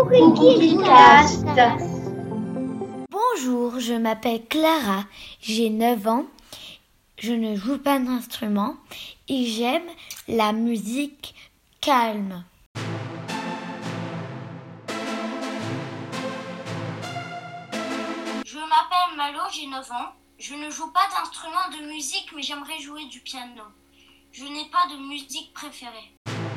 Cast. Bonjour, je m'appelle Clara, j'ai 9 ans, je ne joue pas d'instrument et j'aime la musique calme. Je m'appelle Malo, j'ai 9 ans. Je ne joue pas d'instrument de musique, mais j'aimerais jouer du piano. Je n'ai pas de musique préférée.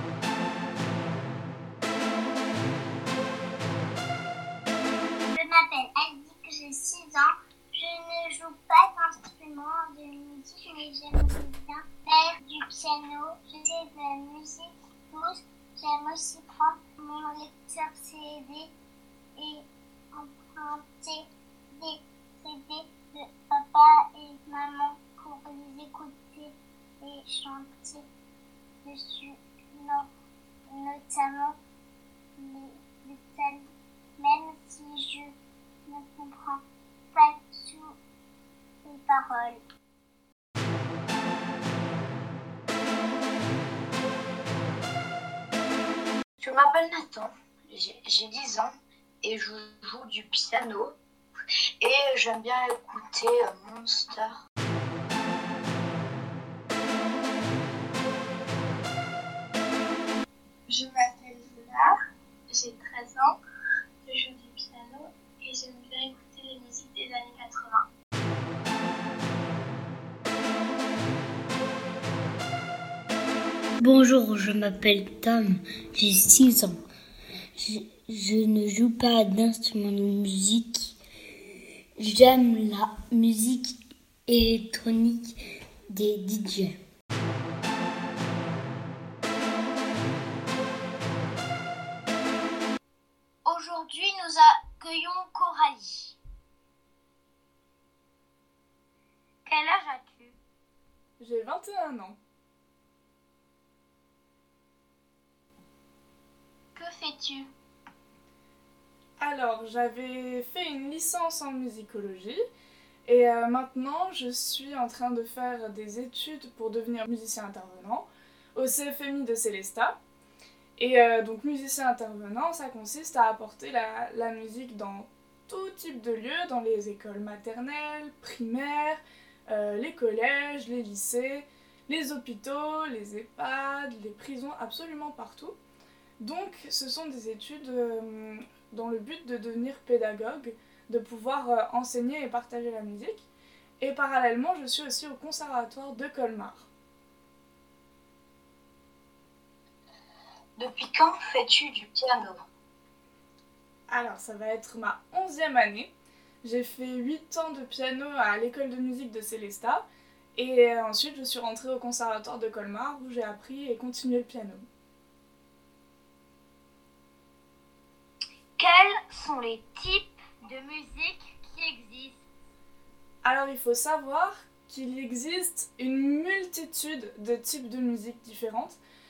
Je m'appelle Aldic, j'ai 6 ans. Je ne joue pas d'instrument de musique, mais j'aimerais bien faire du piano. Je fais de la musique douce. J'aime aussi prendre mon lecteur CD et emprunter des CD de papa et maman pour les écouter et chanter dessus, notamment les psaumes, même si je ne comprends pas toutes les paroles. Je m'appelle Nathan, j'ai 10 ans et je joue du piano et j'aime bien écouter Monster. Je m'appelle Zénar, j'ai 13 ans, je joue du piano et j'aime bien écouter les musiques des années 80. Bonjour, je m'appelle Tom, j'ai 6 ans. Je ne joue pas d'instrument de musique. J'aime la musique électronique des DJ. Aujourd'hui, nous accueillons Coralie. Quel âge as-tu ? J'ai 21 ans. Que fais-tu ? Alors, j'avais fait une licence en musicologie et maintenant je suis en train de faire des études pour devenir musicien intervenant au CFMI de Célestat. Et donc musicien intervenant, ça consiste à apporter la musique dans tout type de lieux, dans les écoles maternelles, primaires, les collèges, les lycées, les hôpitaux, les EHPAD, les prisons, absolument partout. Donc ce sont des études dans le but de devenir pédagogue, de pouvoir enseigner et partager la musique. Et parallèlement, je suis aussi au conservatoire de Colmar. Depuis quand fais-tu du piano ? Alors, ça va être ma 11e année. J'ai fait 8 ans de piano à l'école de musique de Célestat. Et ensuite, je suis rentrée au conservatoire de Colmar où j'ai appris et continué le piano. Quels sont les types de musique qui existent ? Alors, il faut savoir qu'il existe une multitude de types de musique différents.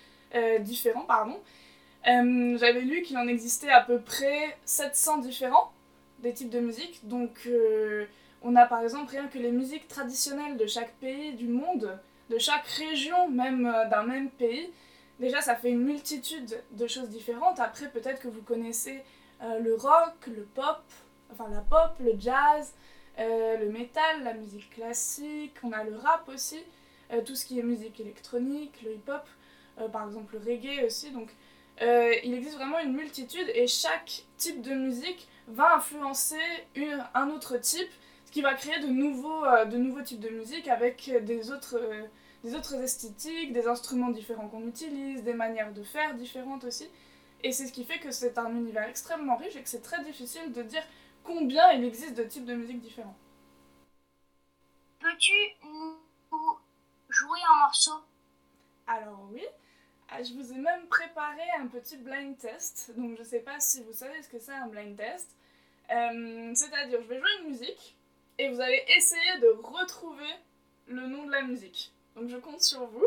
J'avais lu qu'il en existait à peu près 700 différents des types de musique. Donc, on a par exemple rien que les musiques traditionnelles de chaque pays du monde, de chaque région, même d'un même pays. Déjà, ça fait une multitude de choses différentes. Après, peut-être que vous connaissez le rock, le pop, enfin la pop, le jazz, le métal, la musique classique, on a le rap aussi, tout ce qui est musique électronique, le hip-hop, par exemple le reggae aussi. Donc il existe vraiment une multitude et chaque type de musique va influencer un autre type, ce qui va créer de nouveaux types de musique avec des autres esthétiques, des instruments différents qu'on utilise, des manières de faire différentes aussi. Et c'est ce qui fait que c'est un univers extrêmement riche et que c'est très difficile de dire combien il existe de types de musique différents. Peux-tu nous jouer un morceau ? Alors oui, je vous ai même préparé un petit blind test. Donc je sais pas si vous savez ce que c'est un blind test. C'est-à-dire, je vais jouer une musique et vous allez essayer de retrouver le nom de la musique. Donc je compte sur vous.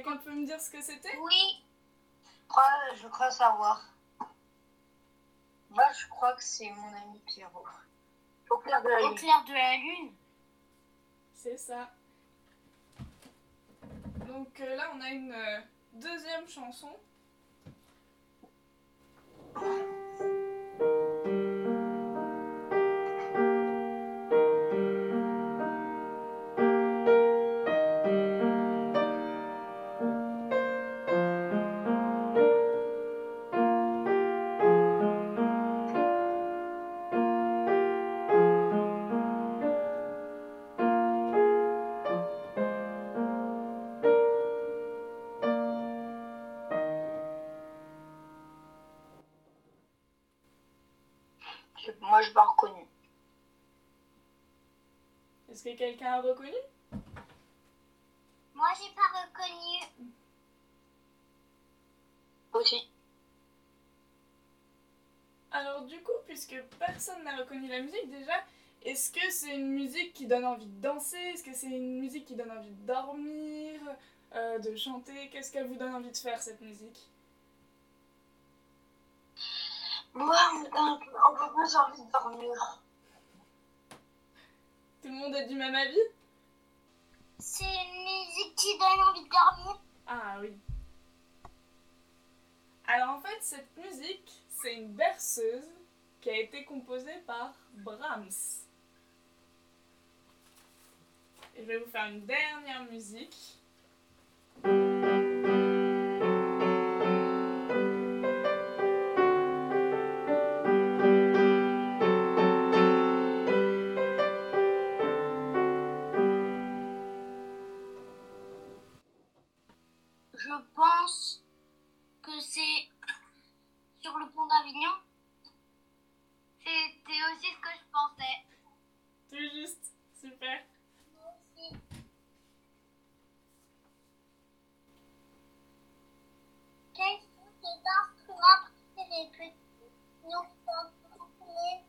Quelqu'un peut me dire ce que c'était? Oui, Je crois savoir. Moi, je crois que c'est mon ami Pierrot. Au clair de la au lune. clair de la lune. C'est ça. Donc là, on a une deuxième chanson. Moi, je l'ai reconnu. Est-ce que quelqu'un a reconnu? Moi, j'ai pas reconnu. Aussi. Alors du coup, puisque personne n'a reconnu la musique déjà, est-ce que c'est une musique qui donne envie de danser? Est-ce que c'est une musique qui donne envie de dormir, de chanter? Qu'est-ce qu'elle vous donne envie de faire, cette musique? Moi, on a un peu plus envie de dormir. Tout le monde est du même avis? C'est une musique qui donne envie de dormir. Ah oui. Alors en fait, cette musique, c'est une berceuse qui a été composée par Brahms. Et je vais vous faire une dernière musique. Je pense que c'est sur le pont d'Avignon. C'était aussi ce que je pensais. Tout juste, super. Aussi. Quels sont tes instruments préférés que nous pouvons?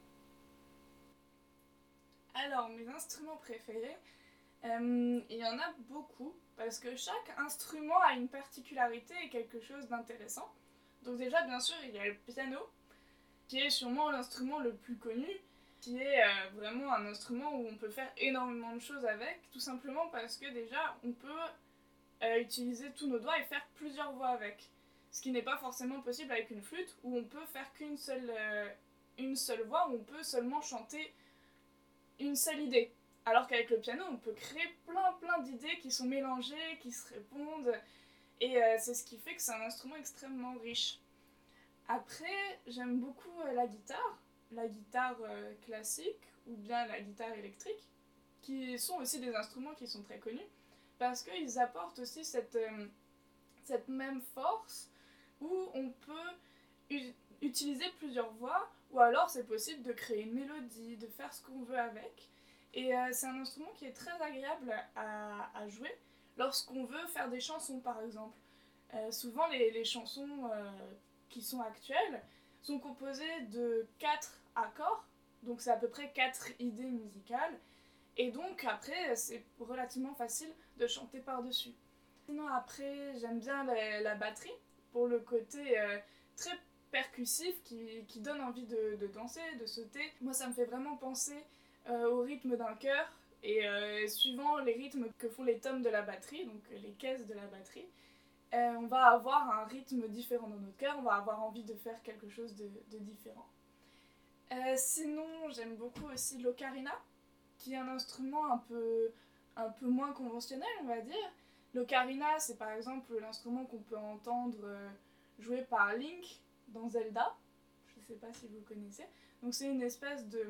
Alors, mes instruments préférés, il y en a beaucoup, parce que chaque instrument a une particularité et quelque chose d'intéressant. Donc déjà, bien sûr, il y a le piano, qui est sûrement l'instrument le plus connu, qui est vraiment un instrument où on peut faire énormément de choses avec, tout simplement parce que déjà, on peut utiliser tous nos doigts et faire plusieurs voix avec. Ce qui n'est pas forcément possible avec une flûte, où on peut faire qu'une seule voix, où on peut seulement chanter une seule idée. Alors qu'avec le piano, on peut créer plein d'idées qui sont mélangées, qui se répondent, et c'est ce qui fait que c'est un instrument extrêmement riche. Après, j'aime beaucoup la guitare classique, ou bien la guitare électrique, qui sont aussi des instruments qui sont très connus, parce qu'ils apportent aussi cette même force, où on peut utiliser plusieurs voix, ou alors c'est possible de créer une mélodie, de faire ce qu'on veut avec. Et c'est un instrument qui est très agréable à jouer lorsqu'on veut faire des chansons, par exemple. Souvent, les chansons qui sont actuelles sont composées de 4 accords, donc c'est à peu près 4 idées musicales, et donc après, c'est relativement facile de chanter par-dessus. Sinon, après, j'aime bien la batterie, pour le côté très percussif qui donne envie de danser, de sauter. Moi, ça me fait vraiment penser au rythme d'un chœur, et suivant les rythmes que font les tomes de la batterie, donc les caisses de la batterie, on va avoir un rythme différent dans notre cœur, on va avoir envie de faire quelque chose de différent. Sinon, j'aime beaucoup aussi l'ocarina, qui est un instrument un peu moins conventionnel, on va dire. L'ocarina, c'est par exemple l'instrument qu'on peut entendre joué par Link dans Zelda. Je ne sais pas si vous connaissez. Donc c'est une espèce de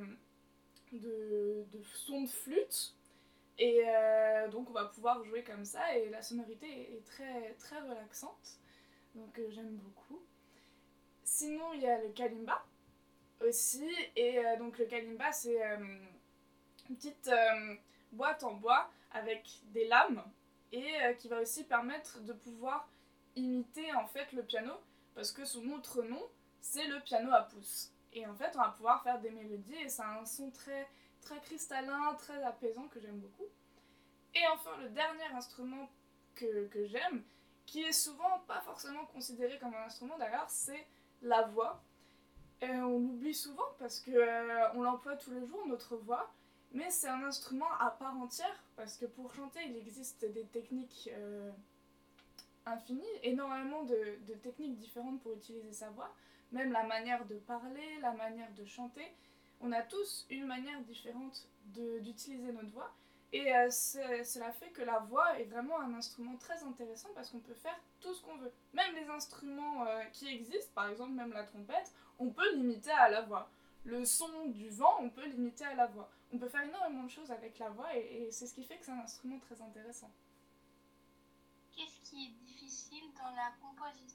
son de flûte. Et donc on va pouvoir jouer comme ça, et la sonorité est très, très relaxante. Donc j'aime beaucoup. Sinon, il y a le kalimba aussi. Et donc le kalimba, c'est une petite boîte en bois avec des lames, et qui va aussi permettre de pouvoir imiter en fait le piano, parce que son autre nom, c'est le piano à pouce. Et en fait, on va pouvoir faire des mélodies, et ça a un son très, très cristallin, très apaisant, que j'aime beaucoup. Et enfin, le dernier instrument que j'aime, qui est souvent pas forcément considéré comme un instrument d'ailleurs, c'est la voix. On l'oublie souvent parce qu'on l'emploie tous les jours, notre voix, mais c'est un instrument à part entière parce que pour chanter, il existe des techniques infinies, énormément de techniques différentes pour utiliser sa voix, même la manière de parler, la manière de chanter. On a tous une manière différente d'utiliser notre voix. Et cela fait que la voix est vraiment un instrument très intéressant parce qu'on peut faire tout ce qu'on veut. Même les instruments qui existent, par exemple même la trompette, on peut l'imiter à la voix. Le son du vent, on peut l'imiter à la voix. On peut faire énormément de choses avec la voix et c'est ce qui fait que c'est un instrument très intéressant. Qu'est-ce qui est difficile dans la composition?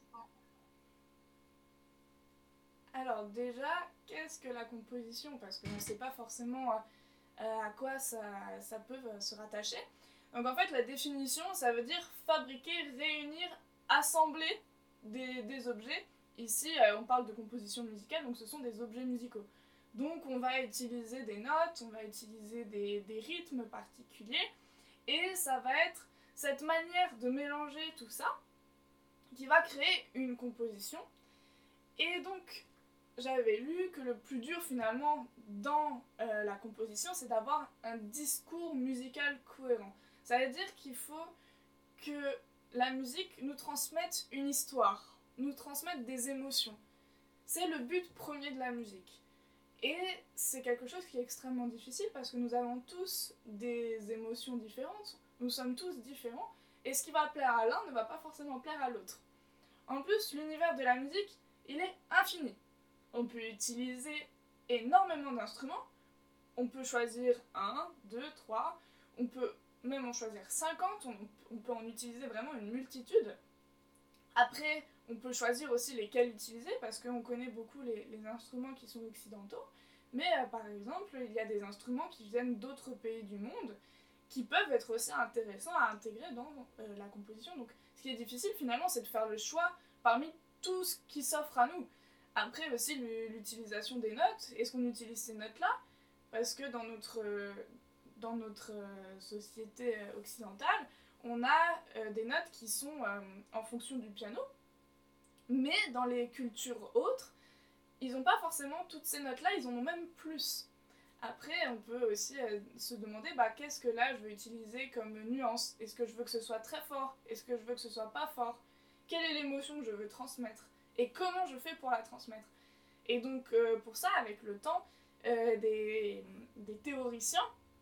Alors déjà, qu'est-ce que la composition? Parce qu'on ne sait pas forcément à quoi ça peut se rattacher. Donc en fait, la définition, ça veut dire fabriquer, réunir, assembler des objets. Ici, on parle de composition musicale, donc ce sont des objets musicaux. Donc on va utiliser des notes, on va utiliser des rythmes particuliers, et ça va être cette manière de mélanger tout ça qui va créer une composition. Et donc, j'avais lu que le plus dur finalement dans la composition, c'est d'avoir un discours musical cohérent. Ça veut dire qu'il faut que la musique nous transmette une histoire, nous transmette des émotions. C'est le but premier de la musique. Et c'est quelque chose qui est extrêmement difficile parce que nous avons tous des émotions différentes, nous sommes tous différents, et ce qui va plaire à l'un ne va pas forcément plaire à l'autre. En plus, l'univers de la musique, il est infini. On peut utiliser énormément d'instruments. On peut choisir 1, 2, 3. On peut même en choisir 50. On peut en utiliser vraiment une multitude. Après, on peut choisir aussi lesquels utiliser parce qu'on connaît beaucoup les instruments qui sont occidentaux. Mais par exemple, il y a des instruments qui viennent d'autres pays du monde qui peuvent être aussi intéressants à intégrer dans la composition. Donc, ce qui est difficile finalement, c'est de faire le choix parmi tout ce qui s'offre à nous. Après aussi l'utilisation des notes, est-ce qu'on utilise ces notes-là? Parce que dans notre société occidentale, on a des notes qui sont en fonction du piano, mais dans les cultures autres, ils n'ont pas forcément toutes ces notes-là, ils en ont même plus. Après, on peut aussi se demander qu'est-ce que là je veux utiliser comme nuance? Est-ce que je veux que ce soit très fort? Est-ce que je veux que ce soit pas fort? Quelle est l'émotion que je veux transmettre? Et comment je fais pour la transmettre? Et donc pour ça, avec le temps, des théoriciens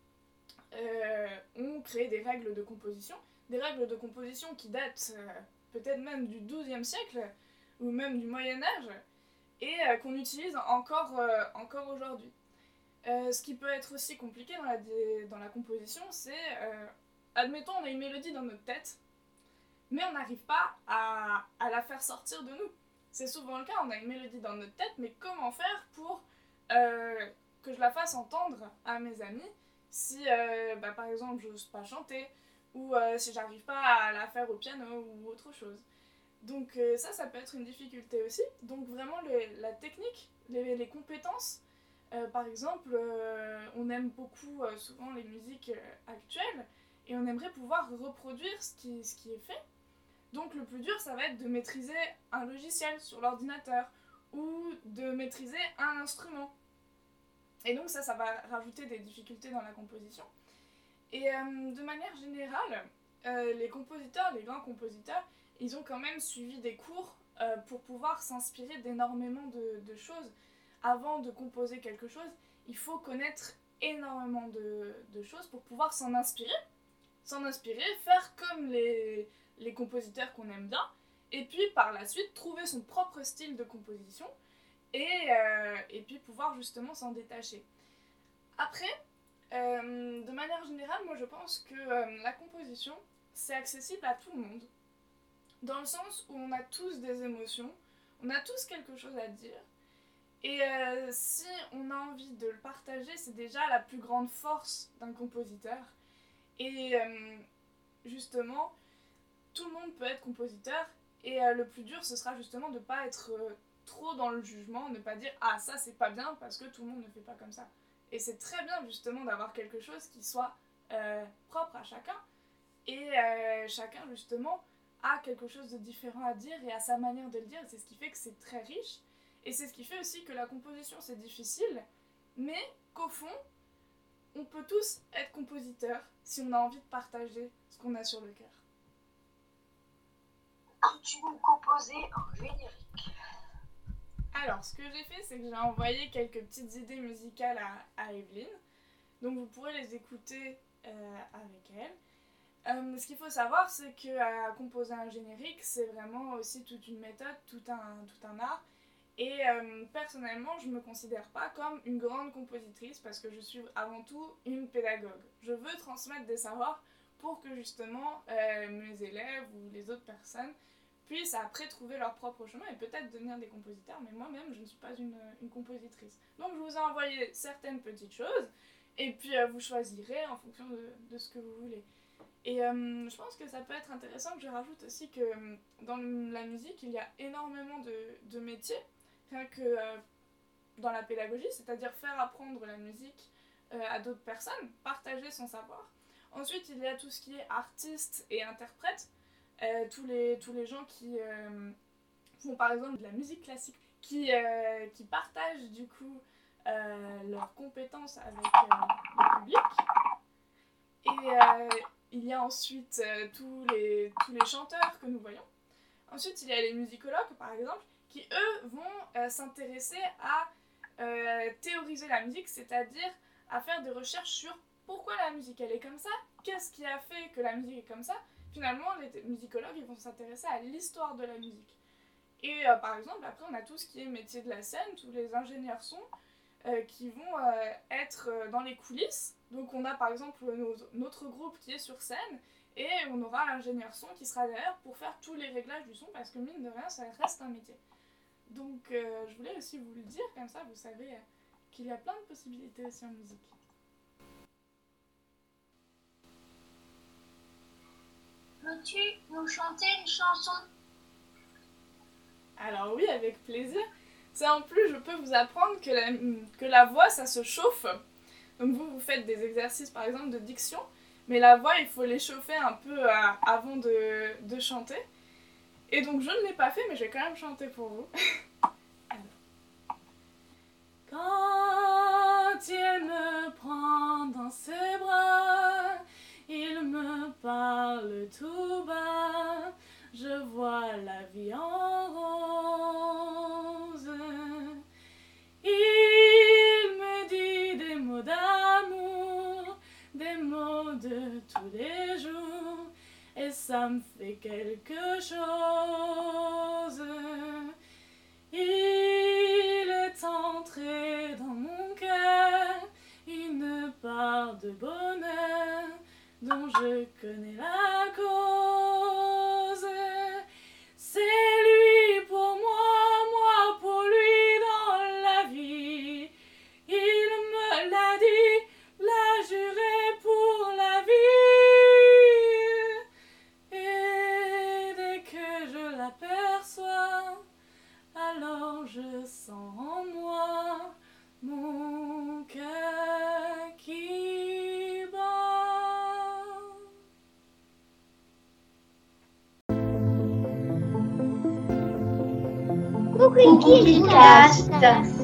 ont créé des règles de composition qui datent peut-être même du XIIe siècle ou même du Moyen-Âge et qu'on utilise encore aujourd'hui. Ce qui peut être aussi compliqué dans la composition, c'est, admettons, on a une mélodie dans notre tête, mais on n'arrive pas à la faire sortir de nous. C'est souvent le cas, on a une mélodie dans notre tête, mais comment faire pour que je la fasse entendre à mes amis si, par exemple, j'ose pas chanter, ou si j'arrive pas à la faire au piano, ou autre chose. Donc ça peut être une difficulté aussi. Donc vraiment, la technique, les compétences, par exemple, on aime beaucoup souvent les musiques actuelles, et on aimerait pouvoir reproduire ce qui est fait. Donc le plus dur, ça va être de maîtriser un logiciel sur l'ordinateur ou de maîtriser un instrument. Et donc ça va rajouter des difficultés dans la composition. Et de manière générale, les grands compositeurs, ils ont quand même suivi des cours pour pouvoir s'inspirer d'énormément de choses. Avant de composer quelque chose, il faut connaître énormément de choses pour pouvoir s'en inspirer, faire comme les compositeurs qu'on aime bien, et puis par la suite trouver son propre style de composition et puis pouvoir justement s'en détacher. Après, de manière générale, moi je pense que la composition, c'est accessible à tout le monde, dans le sens où on a tous des émotions, on a tous quelque chose à dire, et si on a envie de le partager, c'est déjà la plus grande force d'un compositeur. Et justement, tout le monde peut être compositeur, et le plus dur, ce sera justement de ne pas être trop dans le jugement, ne pas dire « Ah, ça c'est pas bien parce que tout le monde ne fait pas comme ça ». Et c'est très bien justement d'avoir quelque chose qui soit propre à chacun, et chacun justement a quelque chose de différent à dire et a sa manière de le dire. C'est ce qui fait que c'est très riche. Et c'est ce qui fait aussi que la composition, c'est difficile, mais qu'au fond, on peut tous être compositeurs si on a envie de partager ce qu'on a sur le cœur. Peux-tu nous composer un générique? Alors, ce que j'ai fait, c'est que j'ai envoyé quelques petites idées musicales à Evelyne. Donc, vous pourrez les écouter avec elle. Ce qu'il faut savoir, c'est que composer un générique, c'est vraiment aussi toute une méthode, tout un art. Et personnellement, je ne me considère pas comme une grande compositrice parce que je suis avant tout une pédagogue. Je veux transmettre des savoirs pour que justement mes élèves ou les autres personnes puissent après trouver leur propre chemin et peut-être devenir des compositeurs, mais moi-même, je ne suis pas une compositrice. Donc je vous ai envoyé certaines petites choses et puis vous choisirez en fonction de ce que vous voulez. Et je pense que ça peut être intéressant que je rajoute aussi que dans la musique, il y a énormément de métiers, rien que dans la pédagogie, c'est-à-dire faire apprendre la musique à d'autres personnes, partager son savoir. Ensuite, il y a tout ce qui est artiste et interprète, tous les gens qui font par exemple de la musique classique, qui partagent du coup leurs compétences avec le public. Et il y a ensuite tous les chanteurs que nous voyons. Ensuite, il y a les musicologues, par exemple, qui, eux, vont s'intéresser à théoriser la musique, c'est-à-dire à faire des recherches sur pourquoi la musique, elle est comme ça, qu'est-ce qui a fait que la musique est comme ça. Finalement, les musicologues, ils vont s'intéresser à l'histoire de la musique. Et par exemple, après, on a tout ce qui est métier de la scène, tous les ingénieurs son, qui vont être dans les coulisses. Donc on a par exemple notre groupe qui est sur scène et on aura l'ingénieur son qui sera derrière pour faire tous les réglages du son parce que mine de rien ça reste un métier. Donc je voulais aussi vous le dire, comme ça vous savez qu'il y a plein de possibilités aussi en musique. Peux-tu nous chanter une chanson? Alors oui, avec plaisir. Ça en plus, je peux vous apprendre que la voix, ça se chauffe. Donc vous faites des exercices par exemple de diction, mais la voix, il faut l'échauffer un peu avant de chanter. Et donc je ne l'ai pas fait, mais je vais quand même chanter pour vous. Quand il me prend dans ses bras, il me parle tout bas, je vois la vie en rose. Il me dit des mots d'amour, des mots de tous les jours, et ça me fait quelque chose. Il est entré dans mon cœur une part de bonheur dont je connais la cause. C'est lui pour moi, moi pour lui dans la vie. Il me l'a dit, l'a juré pour la vie. Et dès que je l'aperçois, alors je sens en moi mon cœur qui bat. Cookie Cast.